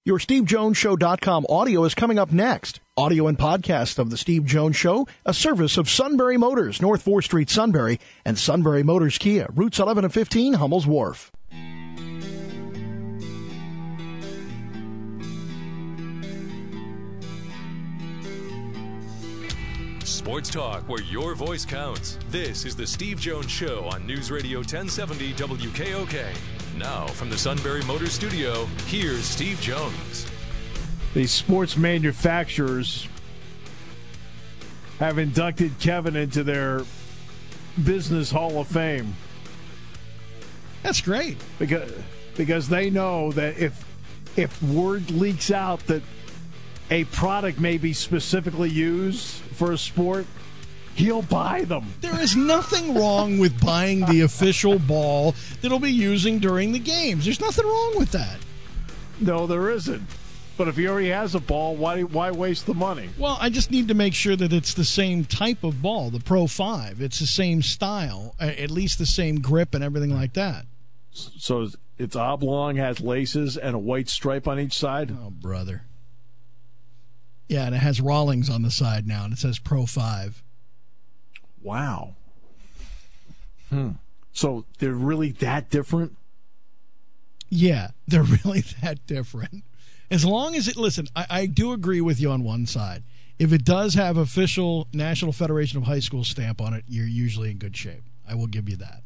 Your SteveJonesShow.com audio is coming up next. Audio and podcast of The Steve Jones Show, a service of Sunbury Motors, North 4th Street, Sunbury, and Sunbury Motors Kia, routes 11 and 15, Hummel's Wharf. Sports talk where your voice counts. This is The Steve Jones Show on News Radio 1070 WKOK. Now, from the Sunbury Motors Studio, here's Steve Jones. The sports manufacturers have inducted Kevin into their Business Hall of Fame. That's great. Because they know that if word leaks out that a product may be specifically used for a sport, he'll buy them. There is nothing wrong with buying the official ball that he'll be using during the games. There's nothing wrong with that. No, there isn't. But if he already has a ball, why waste the money? Well, I just need to make sure that it's the same type of ball, the Pro 5. It's the same style, at least the same grip and everything like that. So it's oblong, has laces, and a white stripe on each side? Oh, brother. Yeah, and it has Rawlings on the side now, and it says Pro 5. Wow. So they're really that different? Yeah, they're really that different. As long as listen, I do agree with you on one side. If it does have official National Federation of High School stamp on it, you're usually in good shape. I will give you that.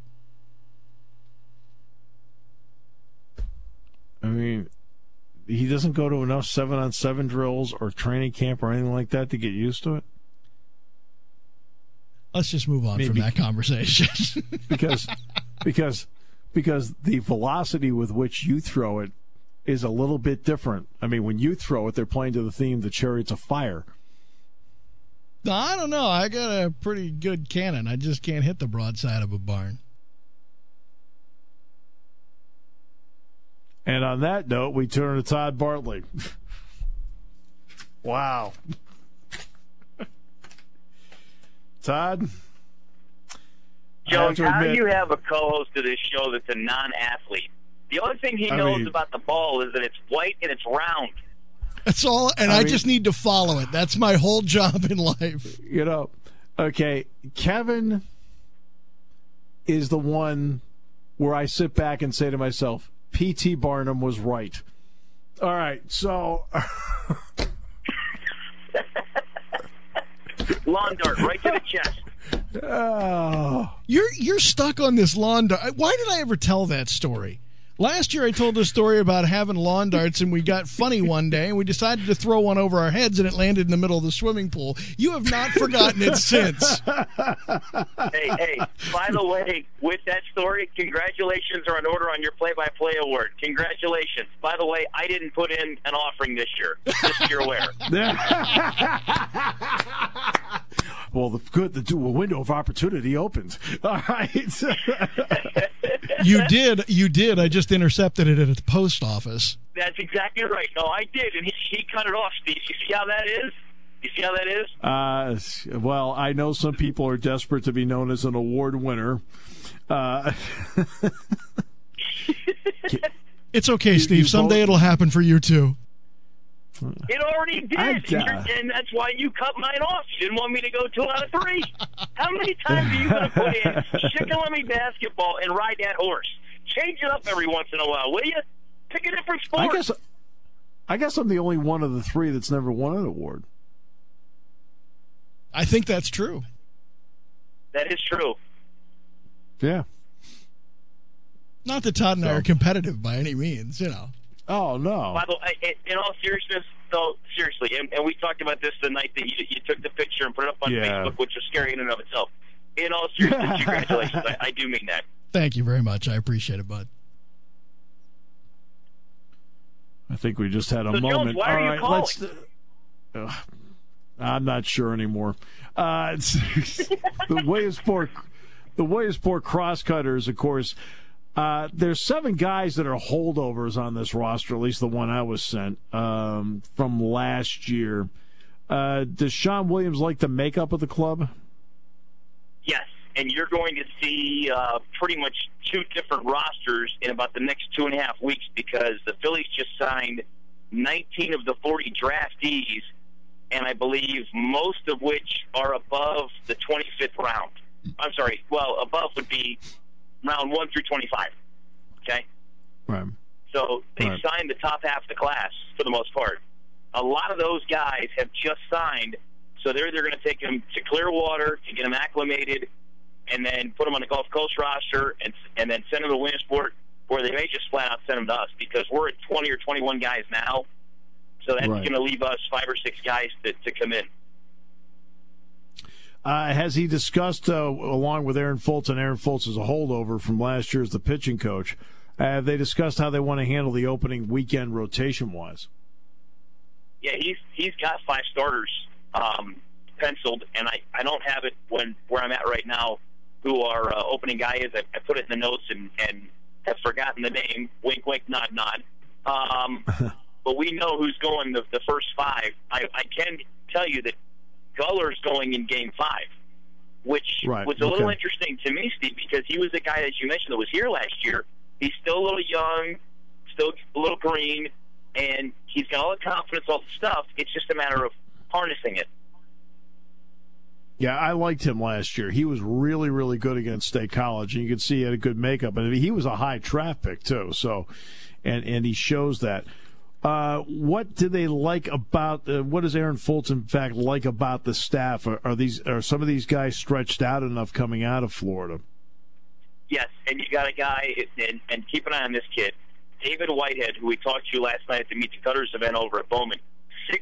I mean, he doesn't go to enough 7-on-7 drills or training camp or anything like that to get used to it? Let's just move on from that conversation. because the velocity with which you throw it is a little bit different. I mean, when you throw it, they're playing to the theme, The Chariots of Fire. I don't know. I got a pretty good cannon. I just can't hit the broadside of a barn. And on that note, we turn to Todd Bartley. Wow. Todd? Jones, how do you have a co-host of this show that's a non-athlete? The only thing he knows about the ball is that it's white and it's round. That's all, and I just need to follow it. That's my whole job in life. You know, okay, Kevin is the one where I sit back and say to myself, P.T. Barnum was right. All right, so... Lawn dart right to the chest. Oh. You're stuck on this lawn dart. Why did I ever tell that story? Last year I told a story about having lawn darts, and we got funny one day, and we decided to throw one over our heads, and it landed in the middle of the swimming pool. You have not forgotten it since. Hey, by the way, with that story, congratulations are in order on your play-by-play award. Congratulations. By the way, I didn't put in an offering this year, just so you're aware. Well, the window of opportunity opened. All right. You did. I just intercepted it at the post office. That's exactly right. No, I did, and he cut it off, Steve. You see how that is? You see how that is? Well, I know some people are desperate to be known as an award winner. It's okay, Steve. Someday it'll happen for you, too. It already did, and that's why you cut mine off. You didn't want me to go 2 out of 3. How many times are you going to put in Shikellamy basketball and ride that horse? Change it up every once in a while, will you? Pick a different sport. I guess I'm the only one of the 3 that's never won an award. I think that's true. That is true. Yeah. Not that Todd and I are competitive by any means, you know. Oh, no. By the way, in all seriousness, though, seriously, and we talked about this the night that you took the picture and put it up on Facebook, which was scary in and of itself. In all seriousness, congratulations. I do mean that. Thank you very much. I appreciate it, bud. I think we just had a moment. Jones, why are you calling? I'm not sure anymore. The Williamsport Crosscutters, of course. There's 7 guys that are holdovers on this roster, at least the one I was sent from last year. Does Sean Williams like the makeup of the club? Yes, and you're going to see pretty much 2 different rosters in about the next 2.5 weeks because the Phillies just signed 19 of the 40 draftees, and I believe most of which are above the 25th round. I'm sorry, well, above would be round 1 through 25, okay? Right. So they signed the top half of the class for the most part. A lot of those guys have just signed, so they're going to take them to Clearwater to get them acclimated and then put them on the Gulf Coast roster and then send them to Williamsport, or they may just flat out send them to us because we're at 20 or 21 guys now. So that's going to leave us 5 or 6 guys to come in. Has he discussed, along with Aaron Fultz, and Aaron Fultz is a holdover from last year as the pitching coach, have they discussed how they want to handle the opening weekend rotation-wise? Yeah, he's got 5 starters penciled, and I don't have it where I'm at right now who our opening guy is. I put it in the notes and have forgotten the name. Wink, wink, nod, nod. But we know who's going the first 5. I can tell you that Guller's going in Game 5, which was a little interesting to me, Steve, because he was the guy, as you mentioned, that was here last year. He's still a little young, still a little green, and he's got all the confidence, all the stuff. It's just a matter of harnessing it. Yeah, I liked him last year. He was really, really good against State College, and you could see he had a good makeup. And he was a high draft pick too. So, and he shows that. What do they like about? What does Aaron Fultz, in fact, like about the staff? Are some of these guys stretched out enough coming out of Florida? Yes, and you got a guy, and keep an eye on this kid, David Whitehead, who we talked to last night at the Meet the Cutters event over at Bowman. 6'4",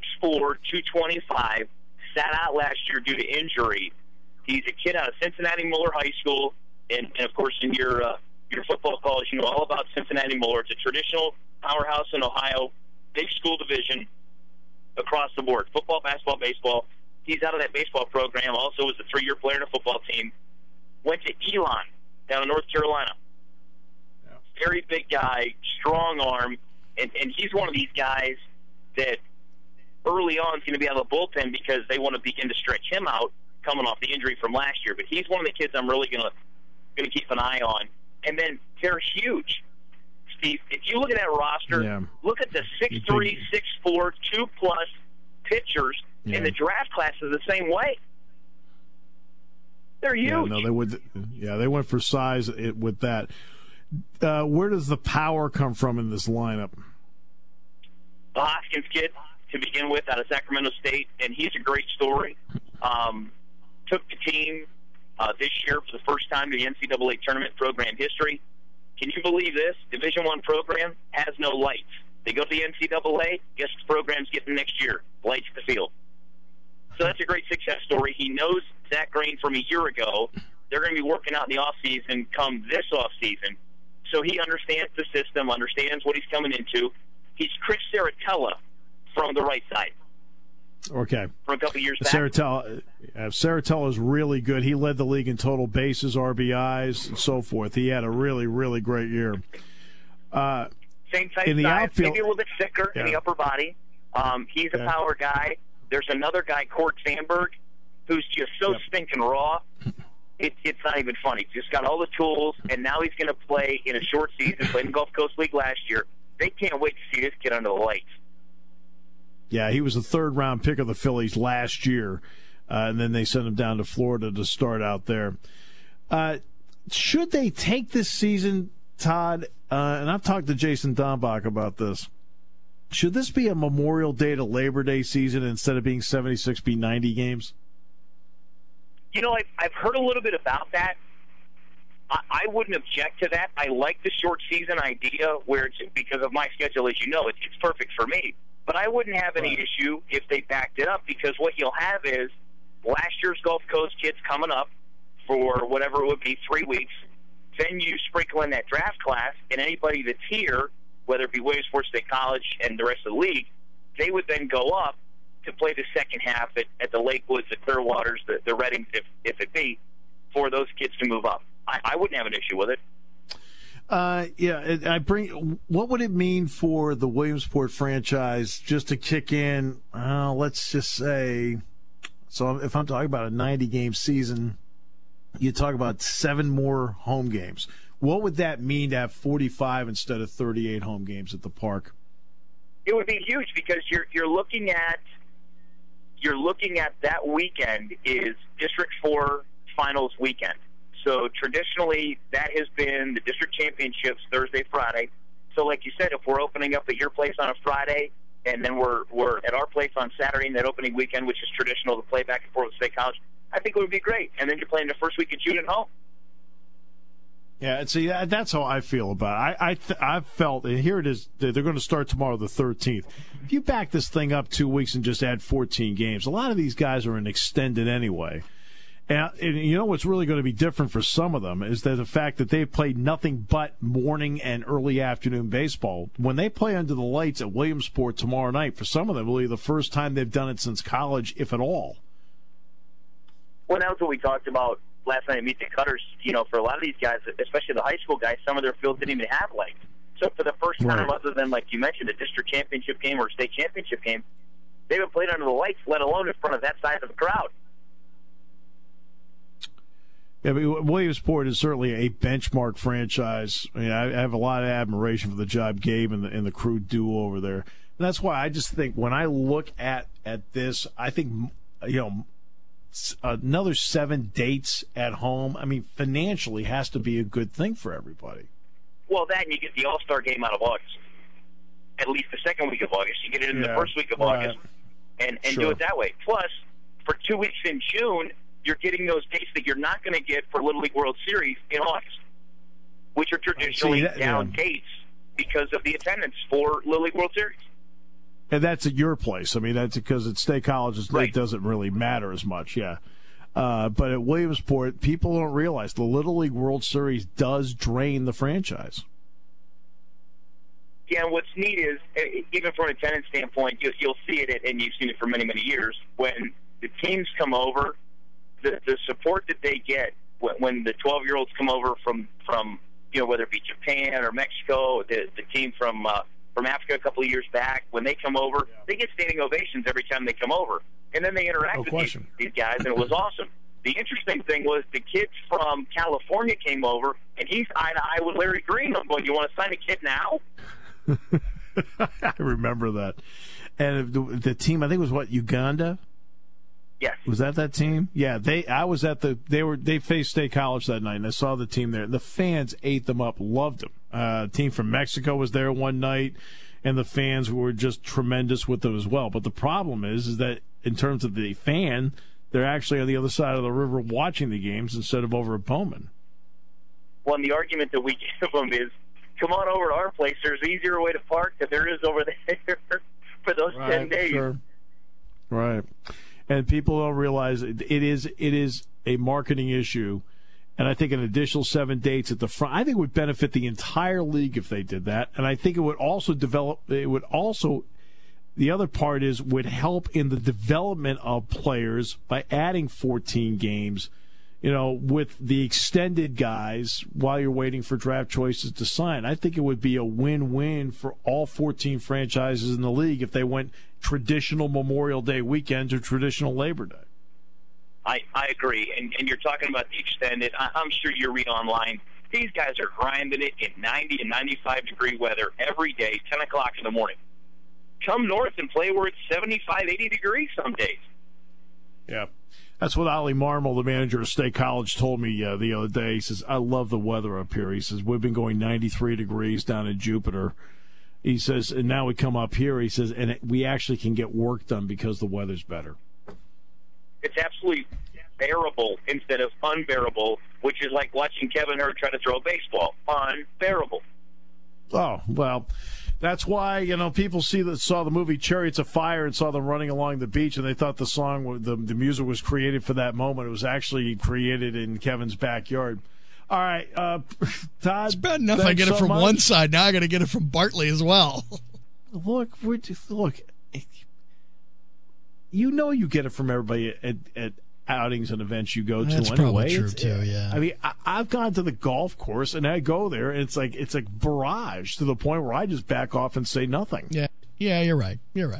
225, sat out last year due to injury. He's a kid out of Cincinnati Moeller High School, and of course in your football calls, you know all about Cincinnati Moeller. It's a traditional powerhouse in Ohio, big school division across the board, football, basketball, baseball. He's out of that baseball program, also was a 3-year player in a football team. Went to Elon down in North Carolina. Yeah. Very big guy, strong arm, and he's one of these guys that early on is going to be out of the bullpen because they want to begin to stretch him out coming off the injury from last year. But he's one of the kids I'm really going to keep an eye on. And then they're huge. Steve, if you look at that roster, look at the 6'3", 6'4", 2+ pitchers, and the draft class is the same way. They're huge. Yeah, no, they would. Yeah, they went for size with that. Where does the power come from in this lineup? The Hoskins kid, to begin with, out of Sacramento State, and he's a great story. Took the team this year for the first time to the NCAA tournament program history. Can you believe this? Division I program has no lights. They go to the NCAA, guess the program's getting next year? Lights at the field. So that's a great success story. He knows Zach Green from a year ago. They're going to be working out in the offseason come this offseason. So he understands the system, understands what he's coming into. He's Chris Saratella from the right side. Okay. From a couple years back. Saratella is really good. He led the league in total bases, RBIs, and so forth. He had a really, really great year. Same type in the size, outfield, maybe a little bit thicker in the upper body. He's a power guy. There's another guy, Court Sandberg, who's just so stinking raw. It's not even funny. Just got all the tools, and now he's going to play in a short season. Played in the Gulf Coast League last year. They can't wait to see this kid under the lights. Yeah, he was a third-round pick of the Phillies last year, and then they sent him down to Florida to start out there. Should they take this season, Todd, and I've talked to Jason Dombach about this, should this be a Memorial Day to Labor Day season instead of being 76, be 90 games? You know, I've heard a little bit about that. I wouldn't object to that. I like the short season idea where it's, because of my schedule, as you know, it's perfect for me. But I wouldn't have any issue if they backed it up, because what you'll have is last year's Gulf Coast kids coming up for whatever it would be, 3 weeks. Then you sprinkle in that draft class, and anybody that's here, whether it be Williamsport State College and the rest of the league, they would then go up to play the second half at the Lakewoods, the Clearwaters, the Reddings, if it be, for those kids to move up. I wouldn't have an issue with it. What would it mean for the Williamsport franchise just to kick in, let's just say, so if I'm talking about a 90-game season, you talk about 7 more home games. What would that mean to have 45 instead of 38 home games at the park? It would be huge because you're looking at that weekend is District 4 Finals weekend. So traditionally, that has been the district championships Thursday, Friday. So like you said, if we're opening up at your place on a Friday, and then we're at our place on Saturday in that opening weekend, which is traditional to play back and forth with State College, I think it would be great. And then you're playing the first week of June at home. Yeah, see, that's how I feel about it. I've felt, and here it is, they're going to start tomorrow the 13th. If you back this thing up 2 weeks and just add 14 games, a lot of these guys are in extended anyway. And you know what's really going to be different for some of them is that the fact that they've played nothing but morning and early afternoon baseball. When they play under the lights at Williamsport tomorrow night, for some of them, it will be the first time they've done it since college, if at all. Well, that was what we talked about last night at Meet the Cutters. You know, for a lot of these guys, especially the high school guys, some of their fields didn't even have lights. So for the first time, other than, like you mentioned, a district championship game or a state championship game, they haven't played under the lights, let alone in front of that size of a crowd. Yeah, but Williamsport is certainly a benchmark franchise. I mean, I have a lot of admiration for the job Gabe and the crew do over there. And that's why I just think when I look at this, I think, you know, another 7 dates at home, I mean, financially has to be a good thing for everybody. Well, that and you get the All-Star game out of August. At least the second week of August. You get it in the first week of August and do it that way. Plus, for 2 weeks in June, you're getting those dates that you're not going to get for Little League World Series in August, which are traditionally down dates because of the attendance for Little League World Series. And that's at your place. I mean, that's because at State College, it doesn't really matter as much, but at Williamsport, people don't realize the Little League World Series does drain the franchise. Yeah, and what's neat is, even from an attendance standpoint, you'll see it, and you've seen it for many, many years, when the teams come over, the support that they get when the 12-year-olds come over from you know, whether it be Japan or Mexico, the team from Africa a couple of years back, when they come over, they get standing ovations every time they come over. And then they interact with these guys, and it was awesome. The interesting thing was the kids from California came over, and he's eye-to-eye with Larry Green. I'm going, you want to sign a kid now? I remember that. And the team, I think it was Uganda? Yes. Was that team? Yeah, they faced State College that night, and I saw the team there. The fans ate them up, loved them. A team from Mexico was there one night, and the fans were just tremendous with them as well. But the problem is that in terms of the fan, they're actually on the other side of the river watching the games instead of over at Bowman. Well, and the argument that we give them is, come on over to our place. There's an easier way to park than there is over there for those 10 days. Sure. Right. And people don't realize it is a marketing issue. And I think an additional 7 dates at the front, I think would benefit the entire league if they did that. And I think it would also the other part is would help in the development of players by adding 14 games, you know, with the extended guys while you're waiting for draft choices to sign. I think it would be a win-win for all 14 franchises in the league if they went traditional Memorial Day weekends or traditional Labor Day. I agree. And you're talking about the extended. I'm sure you read online. These guys are grinding it in 90 and 95-degree weather every day, 10 o'clock in the morning. Come north and play where it's 75, 80 degrees some days. Yeah. That's what Ollie Marmol, the manager of State College, told me the other day. He says, I love the weather up here. He says, we've been going 93 degrees down in Jupiter. He says, and now we come up here, he says, and we actually can get work done because the weather's better. It's absolutely bearable instead of unbearable, which is like watching Kevin Hurt try to throw a baseball. Unbearable. Oh, well, that's why, you know, people saw the movie Chariots of Fire and saw them running along the beach, and they thought the song, the music was created for that moment. It was actually created in Kevin's backyard. All right, Todd. It's bad enough I get it from one side. Now I got to get it from Bartley as well. Look. You know you get it from everybody at outings and events you go to. That's anyway. Probably true too. Yeah. I mean, I've gone to the golf course and I go there, and it's like barrage to the point where I just back off and say nothing. Yeah, you're right.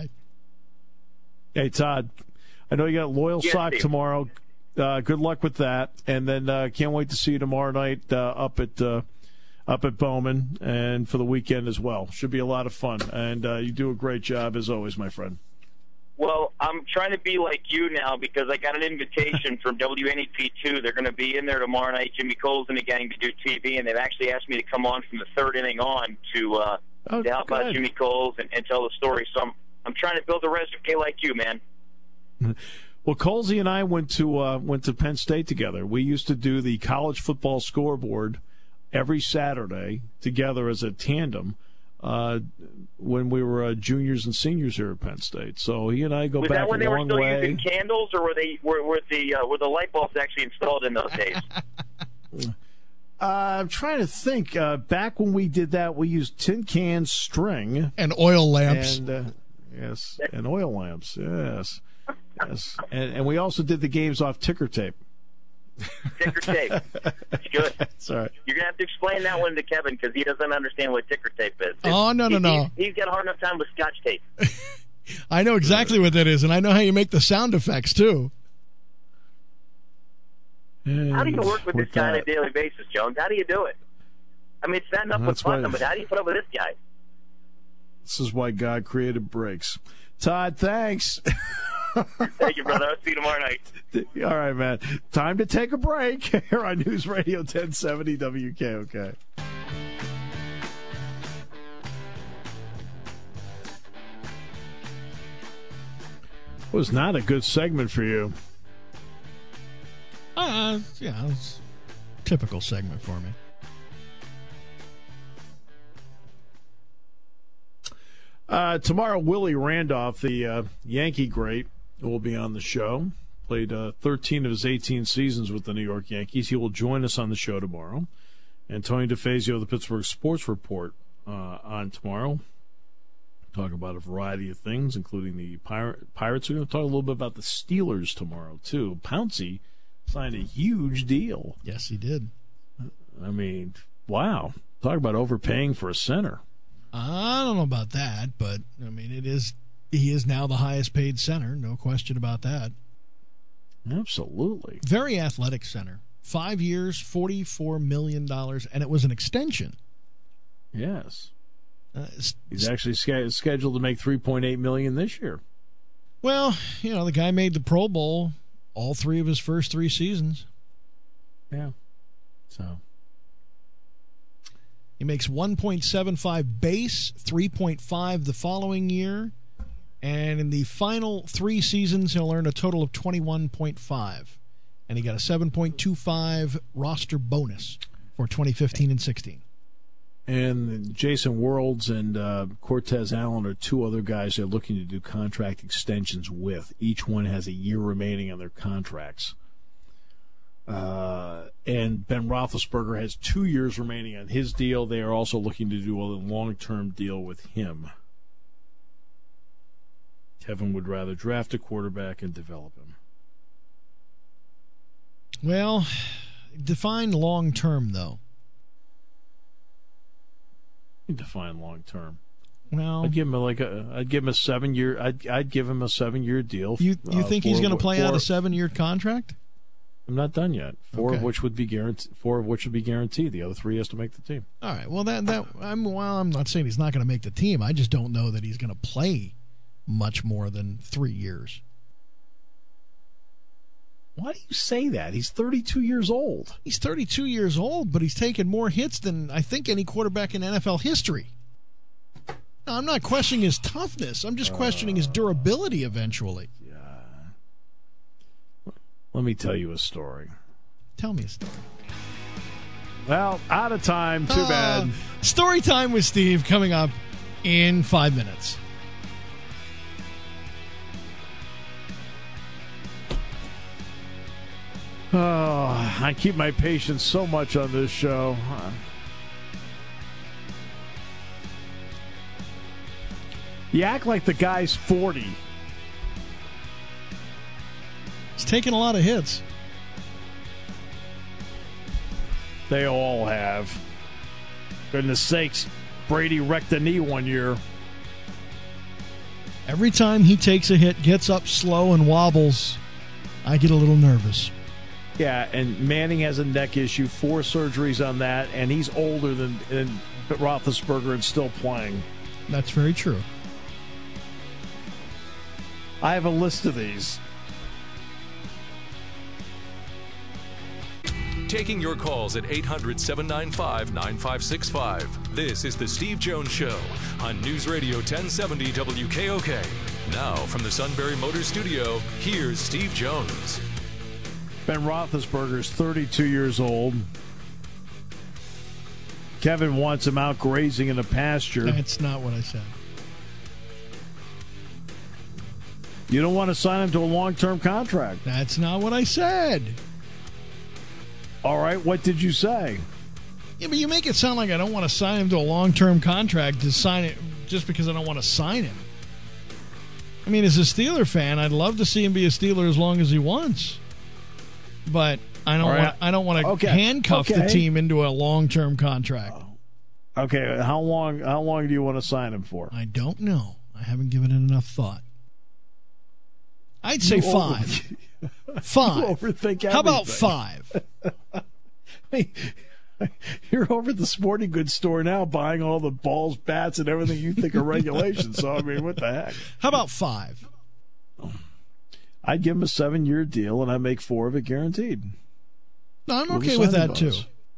Hey, Todd, I know you got Loyal Sock tomorrow. Good luck with that, and then can't wait to see you tomorrow night up at up at Bowman and for the weekend as well. Should be a lot of fun. And you do a great job, as always, my friend. Well, I'm trying to be like you now because I got an invitation from WNEP2. They're going to be in there tomorrow night, Jimmy Coles and the gang, to do TV, and they've actually asked me to come on from the third inning on to help out Jimmy Coles and tell the story. So I'm trying to build a resume like you, man. Well, Colesy and I went to Penn State together. We used to do the college football scoreboard every Saturday together as a tandem when we were juniors and seniors here at Penn State. So he and I go back a long way. Was that when they were still using candles, or were the light bulbs actually installed in those days? I'm trying to think. Back when we did that, we used tin can string and oil lamps. And, yes, and oil lamps. Yes. Yes, and we also did the games off ticker tape. Ticker tape. It's good. That's all right. You're going to have to explain that one to Kevin because he doesn't understand what ticker tape is. No. He's got a hard enough time with Scotch tape. I know exactly what that is, and I know how you make the sound effects, too. How do you work with this guy on a daily basis, Jones? How do you do it? I mean, it's not enough with fun, but how do you put up with this guy? This is why God created breaks. Todd, thanks. Thank you, brother. I'll see you tomorrow night. All right, man. Time to take a break here on News Radio 1070 WKOK. It was not a good segment for you. Yeah, it's a typical segment for me. Tomorrow, Willie Randolph, the Yankee great, will be on the show. Played 13 of his 18 seasons with the New York Yankees. He will join us on the show tomorrow. And Tony DeFazio of the Pittsburgh Sports Report on tomorrow. Talk about a variety of things, including the Pirates. We're going to talk a little bit about the Steelers tomorrow, too. Pouncey signed a huge deal. Yes, he did. I mean, wow. Talk about overpaying for a center. I don't know about that, but, I mean, he is now the highest paid center, no question about that. Absolutely. Very athletic center. 5 years, $44 million, and it was an extension. Yes. He's actually scheduled to make $3.8 million this year. Well, the guy made the Pro Bowl all 3 of his first 3 seasons. Yeah. So he makes 1.75 base, 3.5 the following year, and in the final 3 seasons, he'll earn a total of 21.5. And he got a 7.25 roster bonus for 2015 and 16. And Jason Worlds and Cortez Allen are 2 other guys they're looking to do contract extensions with. Each one has a year remaining on their contracts. And Ben Roethlisberger has 2 years remaining on his deal. They are also looking to do a long-term deal with him. Kevin would rather draft a quarterback and develop him. Well, define long-term, though. Define long-term. Well, I'd give him a 7-year. I'd give him a 7-year deal. You think he's going to play out a 7-year contract? I'm not done yet. 4 of which would be guaranteed. 4 of which would be guaranteed. The other 3 has to make the team. All right. Well, I'm not saying he's not going to make the team. I just don't know that he's going to play much more than 3 years. Why do you say that? He's 32 years old. He's 32 years old, but he's taken more hits than I think any quarterback in NFL history. Now, I'm not questioning his toughness. I'm just questioning his durability eventually. Yeah. Let me tell you a story. Tell me a story. Well, out of time. Too bad. Story time with Steve coming up in 5 minutes. Oh, I keep my patience so much on this show. You act like the guy's 40. He's taking a lot of hits. They all have. Goodness sakes, Brady wrecked the knee one year. Every time he takes a hit, gets up slow and wobbles, I get a little nervous. Yeah, and Manning has a neck issue, 4 surgeries on that, and he's older than Roethlisberger and still playing. That's very true. I have a list of these. Taking your calls at 800-795-9565. This is the Steve Jones Show on News Radio 1070 WKOK. Now from the Sunbury Motors Studio, here's Steve Jones. Ben Roethlisberger is 32 years old. Kevin wants him out grazing in a pasture. That's not what I said. You don't want to sign him to a long-term contract. That's not what I said. All right, what did you say? Yeah, but you make it sound like I don't want to sign him to a long-term contract to sign it just because I don't want to sign him. I mean, as a Steeler fan, I'd love to see him be a Steeler as long as he wants. But I don't want to handcuff the team into a long-term contract. Okay, how long do you want to sign him for? I don't know. I haven't given it enough thought. I'd say 5. 5. You overthink everything. How about 5? You're over at the sporting goods store now buying all the balls, bats, and everything you think are regulations. So, I mean, what the heck? How about 5? I'd give him a 7-year deal, and I'd make 4 of it guaranteed. No, I'm okay with that, too.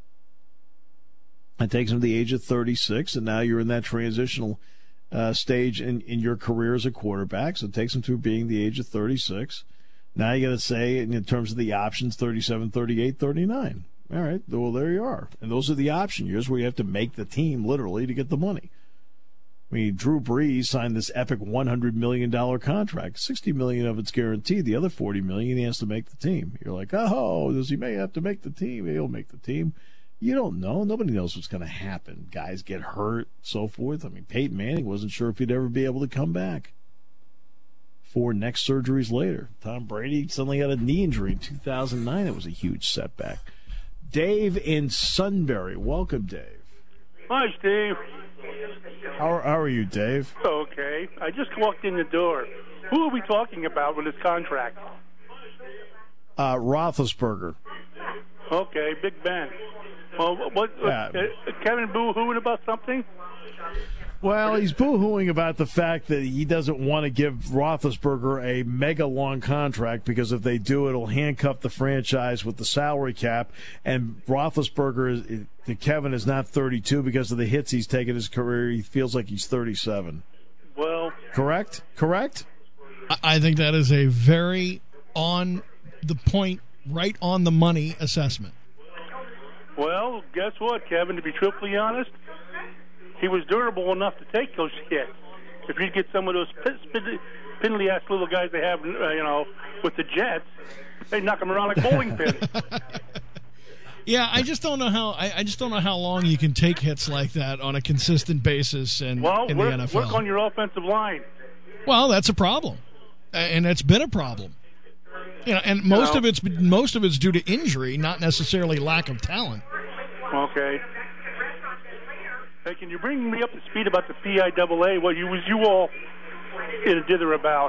It takes him to the age of 36, and now you're in that transitional stage in your career as a quarterback. So it takes him through being the age of 36. Now you got to say, in terms of the options, 37, 38, 39. All right, well, there you are. And those are the option years where you have to make the team, literally, to get the money. I mean, Drew Brees signed this epic $100 million contract. $60 million of it's guaranteed. The other $40 million he has to make the team. You're like, oh, does he may have to make the team? He'll make the team. You don't know. Nobody knows what's going to happen. Guys get hurt, so forth. I mean, Peyton Manning wasn't sure if he'd ever be able to come back. 4 neck surgeries later. Tom Brady suddenly had a knee injury in 2009. It was a huge setback. Dave in Sunbury. Welcome, Dave. Hi, Steve. How are you, Dave? Okay. I just walked in the door. Who are we talking about with this contract? Roethlisberger. Okay, Big Ben. Well, Kevin boo-hooing about something? Well, he's boo-hooing about the fact that he doesn't want to give Roethlisberger a mega-long contract because if they do, it'll handcuff the franchise with the salary cap. And Roethlisberger, Kevin, is not 32 because of the hits he's taken in his career. He feels like he's 37. Well, correct? I think that is a very on the point, right on the money assessment. Well, guess what, Kevin? To be truthfully honest, he was durable enough to take those hits. If you get some of those spindly-ass little guys they have, with the Jets, they knock them around like bowling pins. Yeah, I just don't know how. I just don't know how long you can take hits like that on a consistent basis in the NFL. Work on your offensive line. Well, that's a problem, and that's been a problem. And most of it's due to injury, not necessarily lack of talent. Okay. Hey, can you bring me up to speed about the PIAA? What you all in a dither about?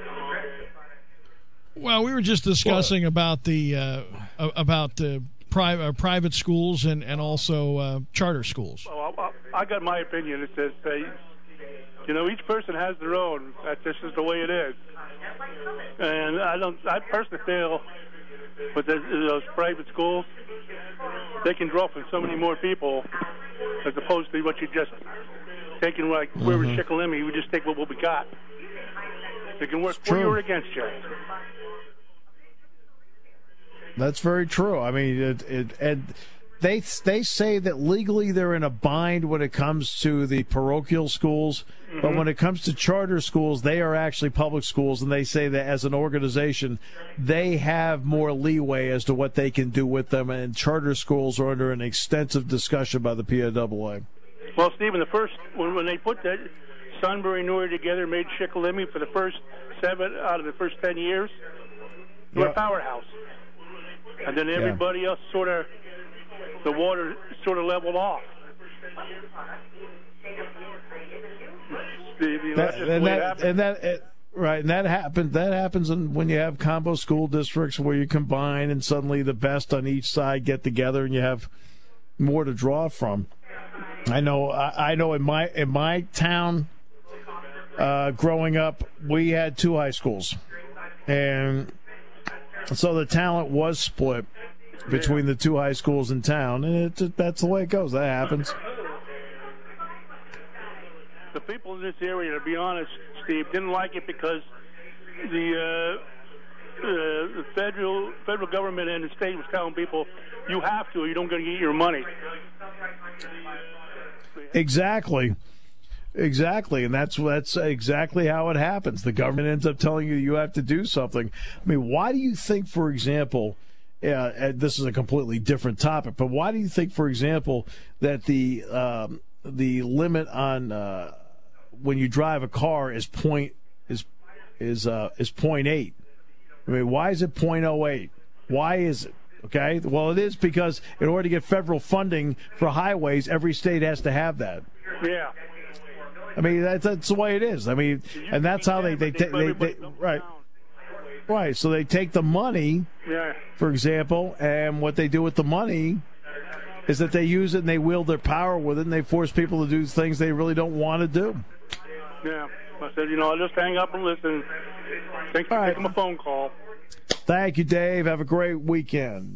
Well, we were just discussing about the private schools and also charter schools. Well, I got my opinion. It says, each person has their own. That's just the way it is. And I personally feel with those private schools, they can draw from so many more people as opposed to what you just taking like where was Shikellamy. We just take what we got. They can work for you or against you. That's very true. I mean, and they say that legally they're in a bind when it comes to the parochial schools, but when it comes to charter schools, they are actually public schools, and they say that as an organization, they have more leeway as to what they can do with them, and charter schools are under an extensive discussion by the PIAA. Well, Stephen, when they put that Sunbury and Newry together, made Shikellamy for the first 7 out of the first 10 years, they were a powerhouse. And then everybody else the water sort of leveled off. Right, and that happens when you have combo school districts where you combine and suddenly the best on each side get together and you have more to draw from. I know in my town growing up, we had 2 high schools. And so the talent was split between the 2 high schools in town, and that's the way it goes. That happens. The people in this area, to be honest, Steve, didn't like it because the federal government and the state was telling people, you have to, or you don't going to get your money. Exactly, and that's exactly how it happens. The government ends up telling you have to do something. I mean, why do you think, for example, this is a completely different topic, but why do you think, for example, that the limit on when you drive a car is 0.8? I mean, why is it 0.08? Why is it? Okay, well, it is because in order to get federal funding for highways, every state has to have that. Yeah. I mean, that's the way it is. I mean, and that's how they right. So they take the money, for example, and what they do with the money is that they use it and they wield their power with it, and they force people to do things they really don't want to do. Yeah. I said, I'll just hang up and listen. Thanks for taking my phone call. Thank you, Dave. Have a great weekend.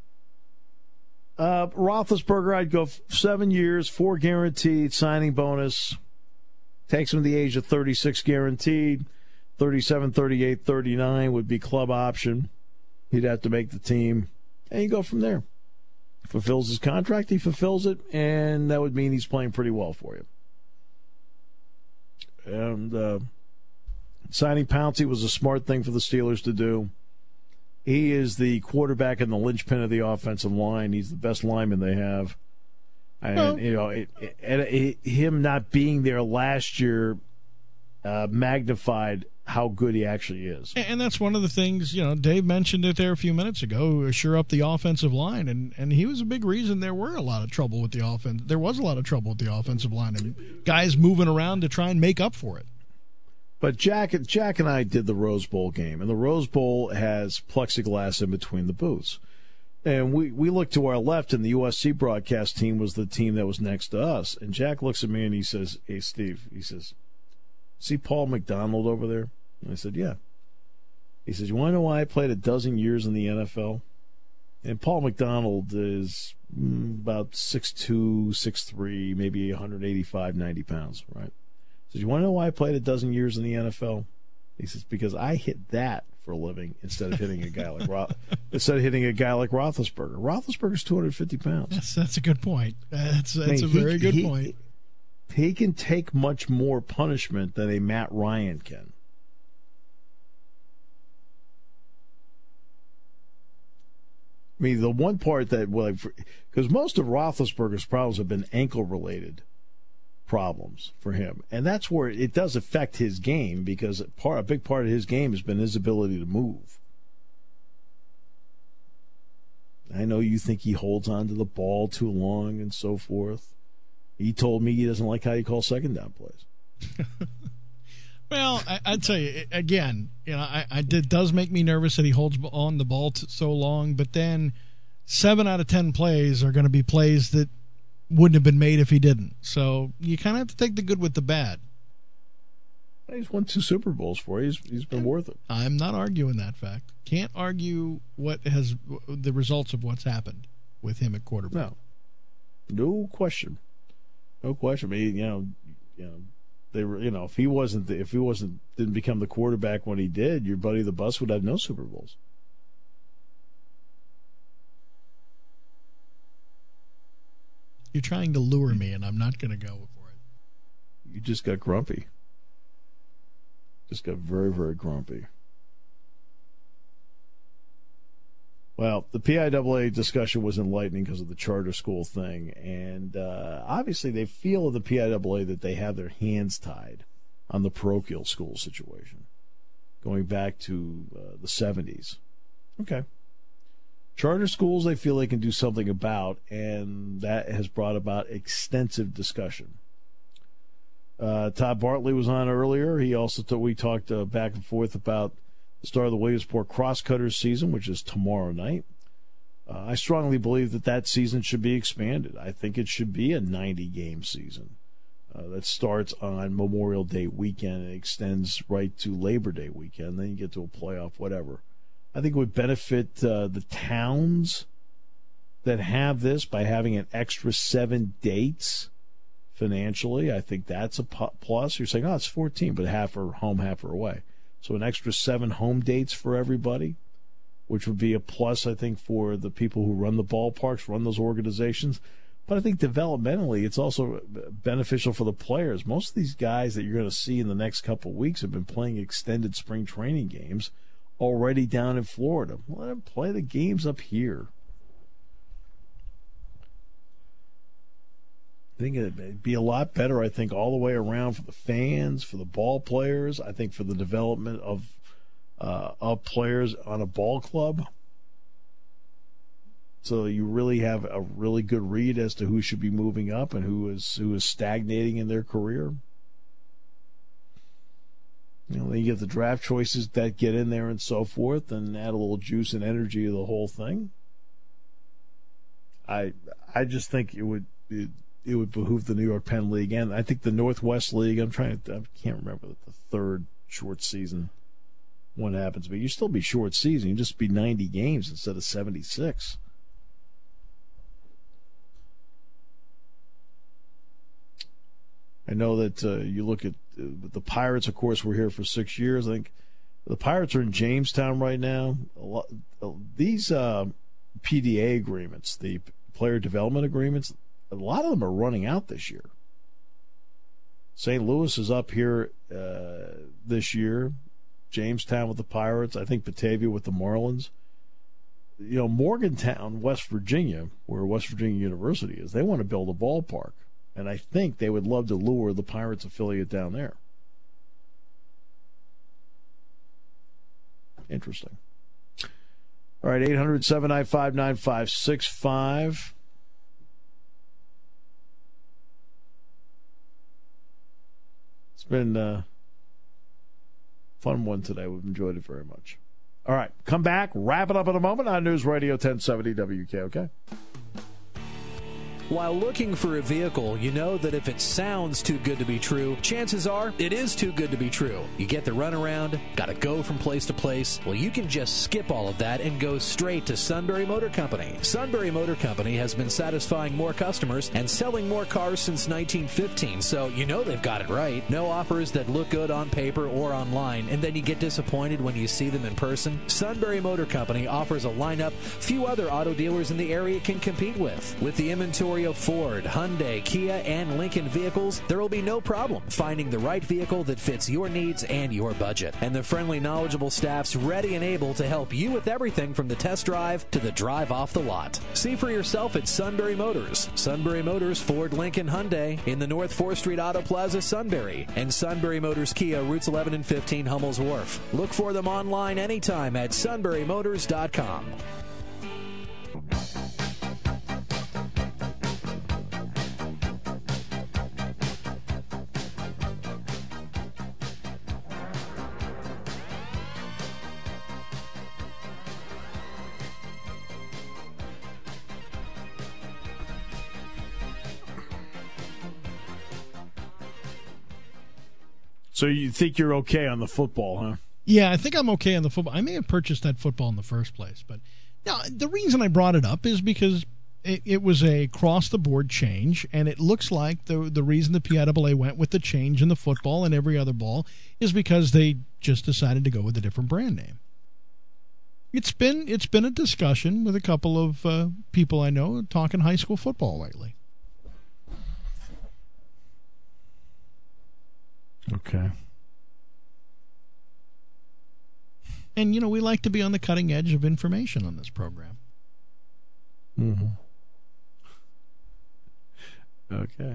Roethlisberger, I'd go 7 years, 4 guaranteed, signing bonus. Takes him to the age of 36 guaranteed. 37, 38, 39 would be club option. He'd have to make the team. And you go from there. Fulfills his contract, he fulfills it, and that would mean he's playing pretty well for you. And signing Pouncey was a smart thing for the Steelers to do. He is the quarterback and the linchpin of the offensive line. He's the best lineman they have. And, him not being there last year magnified how good he actually is. And that's one of the things, Dave mentioned it there a few minutes ago, shore up the offensive line. And he was a big reason there was a lot of trouble with the offense. There was a lot of trouble with the offensive line and guys moving around to try and make up for it. But Jack and I did the Rose Bowl game, and the Rose Bowl has plexiglass in between the booths. And we looked to our left, and the USC broadcast team was the team that was next to us. And Jack looks at me and he says, "Hey, Steve," he says, "see Paul McDonald over there?" And I said, "Yeah." He says, "You want to know why I played a dozen years in the NFL?" And Paul McDonald is about 6'2", 6'3", maybe 185, 90 pounds, right? He says, "You want to know why I played a dozen years in the NFL?" He says, "Because I hit that for a living instead of hitting a guy like Roethlisberger. Roethlisberger's 250 pounds." That's a good point. That's a very good point. He can take much more punishment than a Matt Ryan can. I mean, the one part that, because most of Roethlisberger's problems have been ankle-related problems for him, and that's where it does affect his game, because a big part of his game has been his ability to move. I know you think he holds on to the ball too long and so forth. He told me he doesn't like how you call second down plays. Well, I'd tell you again. It does make me nervous that he holds on the ball so long. But then, 7 out of 10 plays are going to be plays that wouldn't have been made if he didn't. So you kind of have to take the good with the bad. He's won 2 Super Bowls for you. He's been worth it. I'm not arguing that fact. Can't argue the results of what's happened with him at quarterback. No question. No question. I mean, they were, if he didn't become the quarterback when he did, your buddy the Bus would have no Super Bowls. You're trying to lure me, and I'm not going to go for it. You just got grumpy. Just got very, very grumpy. Well, the PIAA discussion was enlightening because of the charter school thing, and obviously they feel at the PIAA that they have their hands tied on the parochial school situation, going back to the 70s. Okay. Charter schools they feel they can do something about, and that has brought about extensive discussion. Todd Bartley was on earlier. He also we talked back and forth about the start of the Williamsport Crosscutters season, which is tomorrow night. I strongly believe that season should be expanded. I think it should be a 90-game season that starts on Memorial Day weekend and extends right to Labor Day weekend. Then you get to a playoff, whatever. I think it would benefit the towns that have this by having an extra 7 dates financially. I think that's a plus. You're saying, it's 14, but half are home, half are away. So an extra 7 home dates for everybody, which would be a plus, I think, for the people who run the ballparks, run those organizations. But I think developmentally, it's also beneficial for the players. Most of these guys that you're going to see in the next couple of weeks have been playing extended spring training games already down in Florida. Let them play the games up here. I think it'd be a lot better, I think, all the way around for the fans, for the ball players. I think for the development of players on a ball club. So you really have a really good read as to who should be moving up and who is stagnating in their career. Then you get the draft choices that get in there and so forth, and add a little juice and energy to the whole thing. I just think it would behoove the New York Penn League, and I think the Northwest League. I can't remember the third short season when it happens, but you still be short season. You just be 90 games instead of 76. I know that you look at the Pirates, of course, were here for 6 years. I think the Pirates are in Jamestown right now. These PDA agreements, the player development agreements, a lot of them are running out this year. St. Louis is up here this year. Jamestown with the Pirates. I think Batavia with the Marlins. Morgantown, West Virginia, where West Virginia University is, they want to build a ballpark. And I think they would love to lure the Pirates affiliate down there. Interesting. All right, 800-795-9565. It's been a fun one today. We've enjoyed it very much. All right, come back, wrap it up in a moment on News Radio 1070 WKOK. While looking for a vehicle, you know that if it sounds too good to be true, chances are it is too good to be true. You get the runaround, got to go from place to place. Well, you can just skip all of that and go straight to Sunbury Motor Company. Sunbury Motor Company has been satisfying more customers and selling more cars since 1915, so you know they've got it right. No offers that look good on paper or online, and then you get disappointed when you see them in person. Sunbury Motor Company offers a lineup few other auto dealers in the area can compete with. With the inventory of Ford, Hyundai, Kia, and Lincoln vehicles, there will be no problem finding the right vehicle that fits your needs and your budget. And the friendly, knowledgeable staff's ready and able to help you with everything from the test drive to the drive off the lot. See for yourself at Sunbury Motors. Sunbury Motors, Ford, Lincoln, Hyundai in the North 4th Street Auto Plaza, Sunbury. And Sunbury Motors Kia, routes 11 and 15, Hummel's Wharf. Look for them online anytime at sunburymotors.com. So you think you're okay on the football, huh? Yeah, I think I'm okay on the football. I may have purchased that football in the first place, but now the reason I brought it up is because it was a cross-the-board change, and it looks like the reason the PIAA went with the change in the football and every other ball is because they just decided to go with a different brand name. It's been a discussion with a couple of people I know talking high school football lately. Okay. And, we like to be on the cutting edge of information on this program. Mm-hmm. Okay.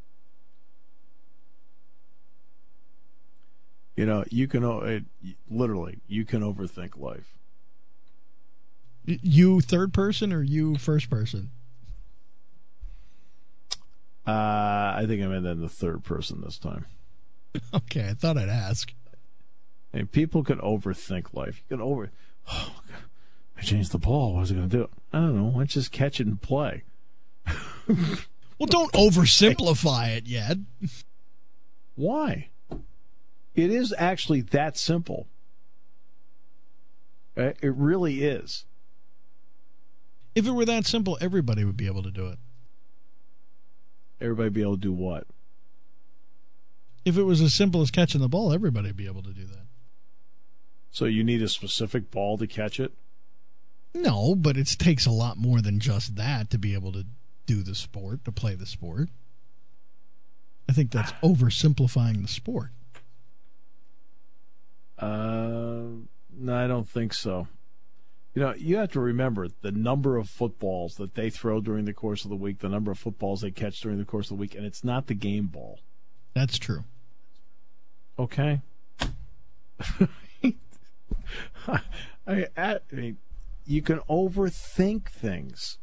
You can overthink life. You third person or you first person? I think I meant that in the third person this time. Okay, I thought I'd ask. And people can overthink life. You can oh, God, I changed the ball. What is it going to do? I don't know. Let's just catch it and play. Well, don't oversimplify it yet. Why? It is actually that simple. It really is. If it were that simple, everybody would be able to do it. Everybody would be able to do what? If it was as simple as catching the ball, everybody would be able to do that. So you need a specific ball to catch it? No, but it takes a lot more than just that to be able to do the sport, to play the sport. I think that's oversimplifying the sport. No, I don't think so. You know, you have to remember the number of footballs that they throw during the course of the week, the number of footballs they catch during the course of the week, and it's not the game ball. That's true. Okay. I mean, you can overthink things.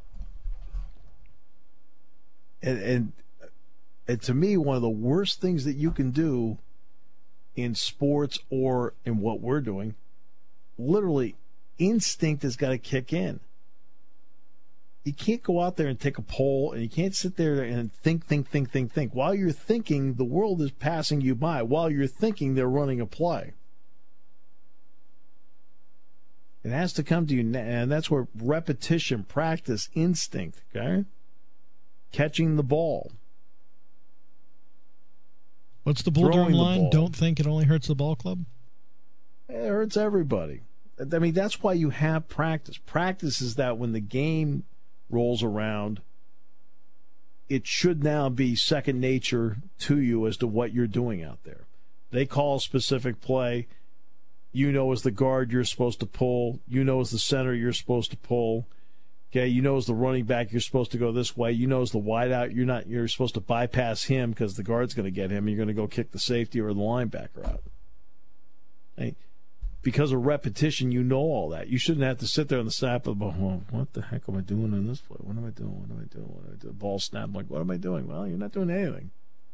And to me, one of the worst things that you can do in sports or in what we're doing, literally, instinct has got to kick in. You can't go out there and take a poll, and you can't sit there and think. While you're thinking, the world is passing you by. While you're thinking, they're running a play. It has to come to you, and that's where repetition, practice, instinct, okay? Catching the ball. What's the Bull Durham line? Don't think it only hurts the ball club? It hurts everybody. I mean, that's why you have practice. Practice is that when the game rolls around, it should now be second nature to you as to what you're doing out there. They call a specific play. You know as the guard you're supposed to pull. You know as the center you're supposed to pull. Okay, you know as the running back you're supposed to go this way. You know as the wideout you're supposed to bypass him because the guard's going to get him. And you're going to go kick the safety or the linebacker out. Hey, because of repetition, you know all that. You shouldn't have to sit there on the snap of the ball. Well, what the heck am I doing on this play? What am I doing? What am I doing? What am I doing? Ball snap. I'm like, what am I doing? Well, you're not doing anything.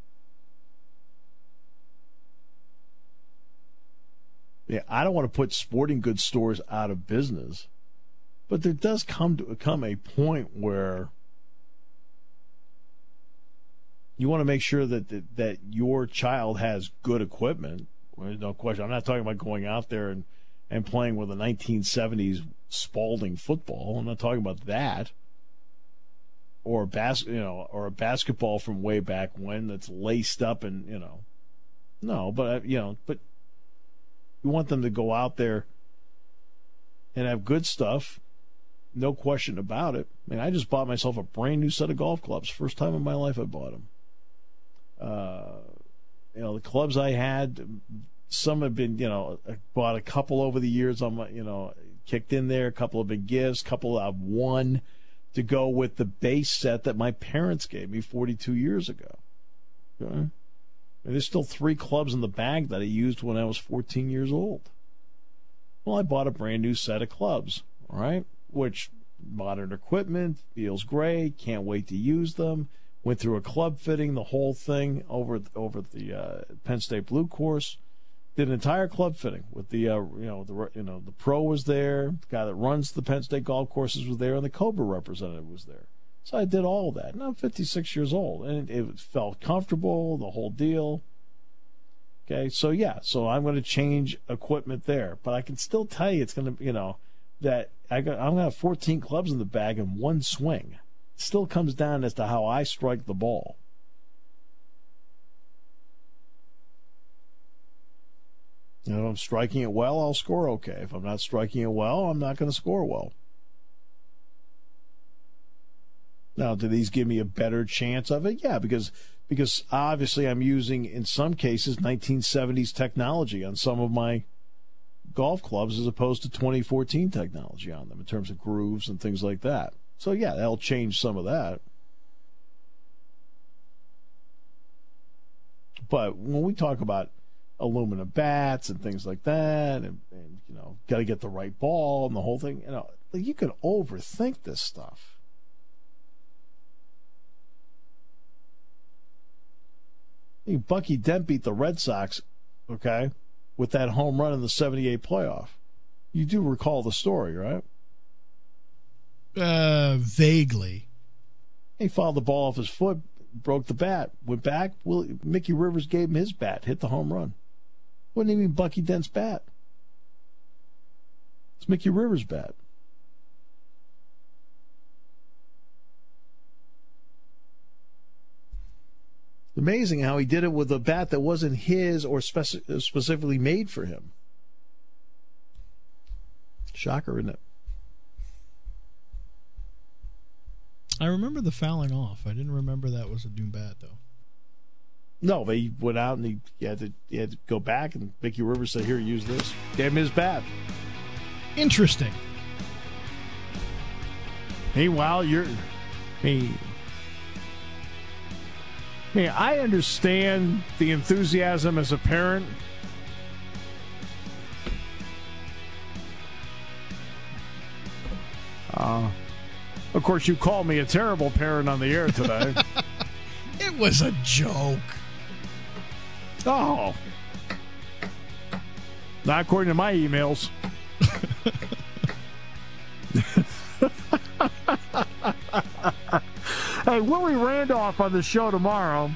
Yeah, I don't want to put sporting goods stores out of business, but there does come a point where you want to make sure that your child has good equipment. There's no question. I'm not talking about going out there and playing with a 1970s Spalding football. I'm not talking about that, or a basketball from way back when that's laced up and no, but but. You want them to go out there and have good stuff, no question about it. I mean, I just bought myself a brand new set of golf clubs. First time in my life I bought them. The clubs I had, some have been, I bought a couple over the years. Kicked in there. A couple have been gifts. A couple I've won to go with the base set that my parents gave me 42 years ago. Okay? And there's still 3 clubs in the bag that I used when I was 14 years old. Well, I bought a brand new set of clubs, all right? Which modern equipment, feels great, can't wait to use them. Went through a club fitting, the whole thing over the Penn State Blue course. Did an entire club fitting with the the pro was there, the guy that runs the Penn State golf courses was there, and the Cobra representative was there. So I did all that. And I'm 56 years old, and it felt comfortable, the whole deal. Okay, so I'm going to change equipment there, but I can still tell you it's going to, that I'm going to have 14 clubs in the bag in one swing. It still comes down as to how I strike the ball. And if I'm striking it well, I'll score okay. If I'm not striking it well, I'm not going to score well. Now, do these give me a better chance of it? Yeah, because obviously I'm using, in some cases, 1970s technology on some of my golf clubs as opposed to 2014 technology on them in terms of grooves and things like that. So, yeah, that'll change some of that. But when we talk about aluminum bats and things like that and got to get the right ball and the whole thing, you can overthink this stuff. Bucky Dent beat the Red Sox, okay, with that home run in the 78 playoff. You do recall the story, right? Vaguely. He fouled the ball off his foot, broke the bat, went back. Mickey Rivers gave him his bat, hit the home run. Wasn't even Bucky Dent's bat. It's Mickey Rivers' bat. Amazing how he did it with a bat that wasn't his or specifically made for him. Shocker, isn't it? I remember the fouling off. I didn't remember that was a new bat, though. No, but he went out and he had to go back, and Mickey Rivers said, "Here, use this." Gave him his bat. Interesting. Meanwhile, I understand the enthusiasm as a parent. Of course, you called me a terrible parent on the air today. It was a joke. Oh. Not according to my emails. Hey, Willie Randolph on the show tomorrow.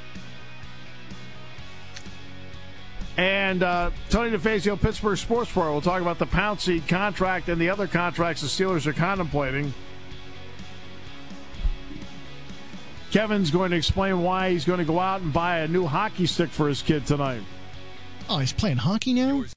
And Tony DeFazio, Pittsburgh Sports Report. We'll talk about the Pouncey contract and the other contracts the Steelers are contemplating. Kevin's going to explain why he's going to go out and buy a new hockey stick for his kid tonight. Oh, he's playing hockey now?